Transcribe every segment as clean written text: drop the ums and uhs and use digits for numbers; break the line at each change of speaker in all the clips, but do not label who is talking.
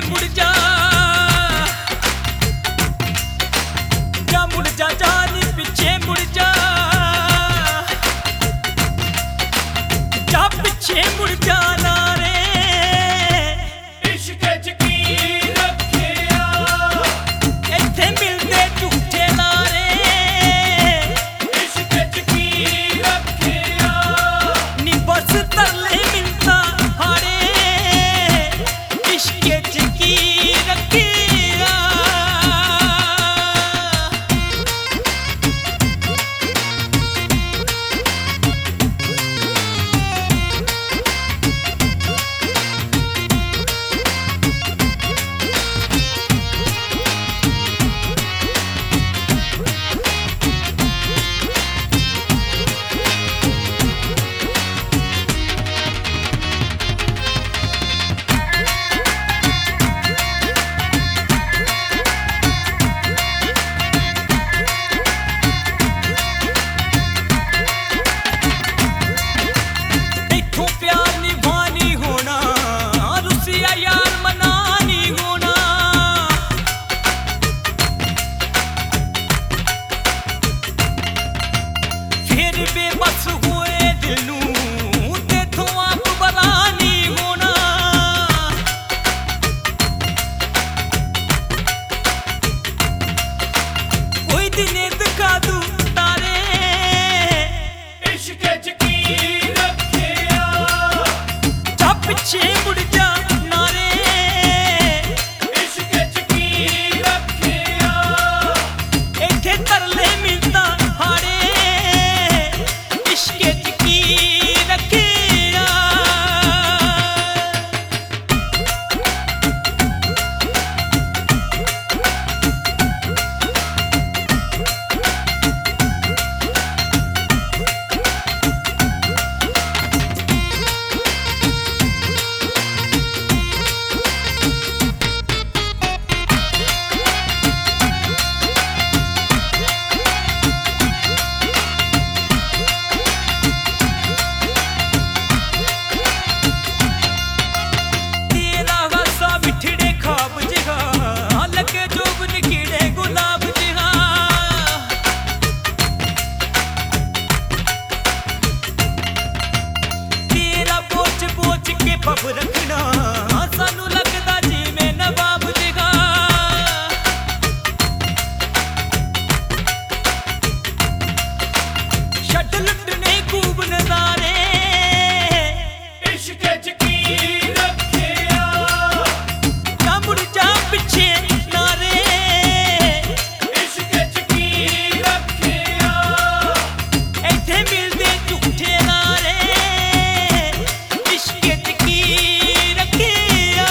मुड़ जा, जा मुड़ जा जानी पीछे मुड़ जा, जा पीछे मुड़ जाना रे
इश्क च की रखिया,
इत्थे मिलदे झूठे लारे,
इश्क च की रखिया,
नी बस तरले मिलता हारे, इश्क च की रखिया। बेबस हुए दिल नूं तेथों आप भला नहीं होना, कोई दिन दिखा दूं तारे,
इश्क च की रखिया,
जा पीछे मुड़ जा नारे,
इश्क च की रखिया,
इत्थे तरले मिलदा हारे, इश्क च की रखिया। पब रखना सानू लगदा जिवें नवाब देगा, छड्ड लुटने खूब नजारे,
इश्क च की रखिया,
जा मुड़ जा पीछे नारे,
इश्क च की रखिया,
इत्थे मिलदे झूठे लारे, इश्क च की रखिया।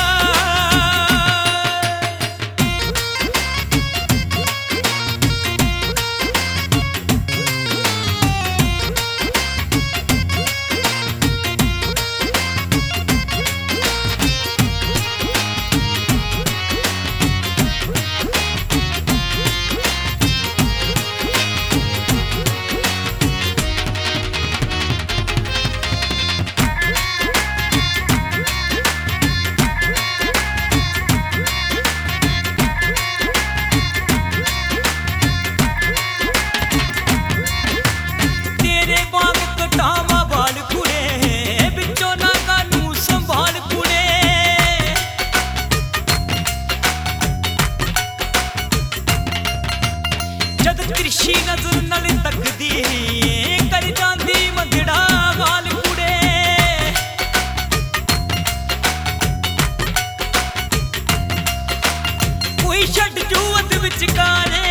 तेरे बाग कटावा बाल कुड़े, बिचों ना कानू संभाल कुड़े, जद कृषि नजर नाल तकदी कर जांदी मंगड़ा गाल कुड़े, कोई छड्ड जुवत विचकारे,